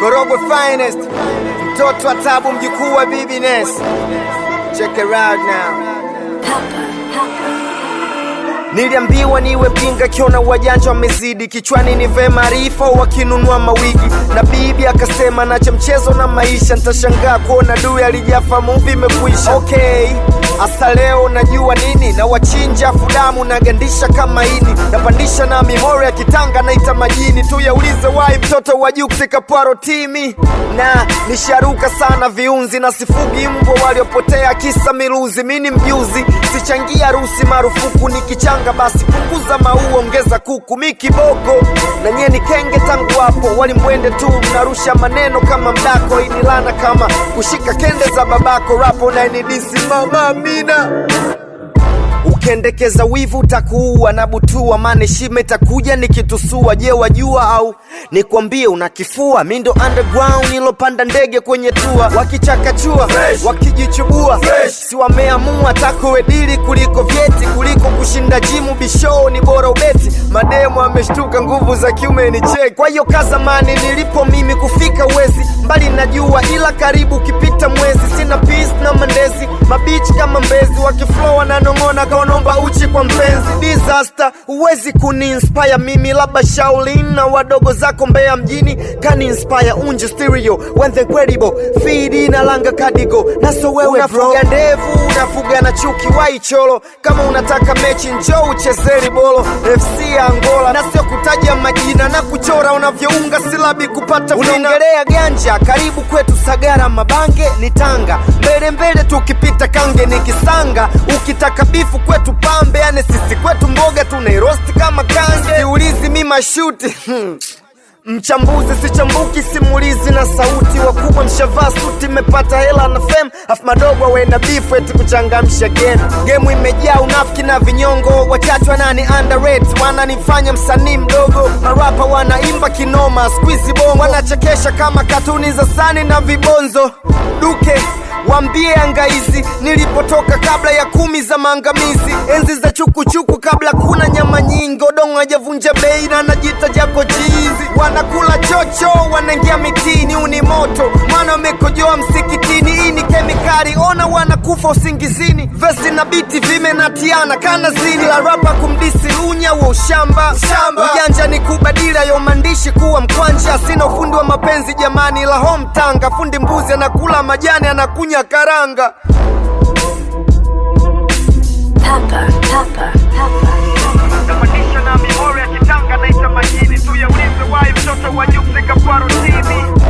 Korogwe finest, mtoto wa Tabu, mjukuu wa Bibi Ness. Check it out now. Niliambiwa niwe pinga kiona wajanja wamezidi, kichwani nive maarifa wakinunua mawigi, na bibi akasema nacha mchezo na maisha, nitashangaa kuona dui alijafa movie imekwisha. Okay, asa leo najua nini, na wachinja fudamu na gandisha kama ini, napandisha na mimori ya kitanga naita majini tu, yaulize wai mtoto wa Juksi kapwaro timi, na nisharuka sana viunzi na sifugi mbwa waliopotea kisa miluzi. Mini mjuzi sichangia rusi marufuku, nikichanga basi punguza maua ongeza kuku. Mikiboko na nyeni kenge tangu hapo walimwende tu, mnarusha maneno kama mdako, inilana kama kushika kende za babako, rapo na inidisi mama Amina. Ukendekeza wivu utakuua na butua, mane shime takuja nikitusua. Je wajua au nikwambie unakifua, mindo underground nilopanda ndege kwenye tua, wakichakachua wakijichubua, si wameamua takowe dili kuliko vyeti, kuliko kushinda jimu bishow ni bora ubeti. Mademo ameshtuka nguvu za kiume ni check, kwa hiyo kaza mani nilipo mimi kufika uwezi, mbali najua ila karibu kipita mwezi. Sina peace na mandezi mabichi kama Mbezi, wakiflow wananong'ona kaonomba uchi kwa mpenzi. Disaster uwezi kuni-inspire mimi, labda Shaolin na wadogo zako Mbeya mjini kani inspire. Unje stereo when the credible feed na langa kadigo, naso wewe unafuga ndevu unafuga na chuki waicholo. Kama unataka mechi njoo uchezeri bolo FC Angola, na sio kutaja majina na kuchora unavyounga silabi kupata vina. Unaongelea ganja karibu kwetu Sagara Mabange ni Tanga, mbele mbele tukipita Kange ni Kisanga. Ukitaka bifu kwetu Pambe, yani sisi kwetu mboga tunairosti kama kange. Siulizi mima shoot mchambuzi sichambuki, simulizi na sauti. Wakubwa mshavaa suti mepata hela na fame, afu madogo wena beef eti kuchangamsha game. Game imejaa unafiki na vinyongo, wachache wanani underrate wananifanya msanii mdogo. Marapa wanaimba kinoma squeeze bongo, wanachekesha kama katuni za Sani na vibonzo. Duke wambie angaizi nilipotoka kabla ya 10 za maangamizi, enzi za chukuchuku kabla kuna nyama nyingi. Odongo hajavunja bei na najita jako chizi, wanakula chocho wanaingia mitini. Uni moto maana wamekojoa msikitini, hii ni kemikali ona wanakufa usingizini. Vesi na biti vime natiana kana zini, la rapa kumdisi lunya wa ushamba. Ujanja ni kubadila yo mandishi kuwa mkwanja, sina ufundi wa mapenzi jamani la home Tanga. Fundi mbuzi anakula majani anakunya karanga. Napandisha na mimori ya kitanga naita majini tu, yaulize wai mtoto wa Juksi kapwaro timi.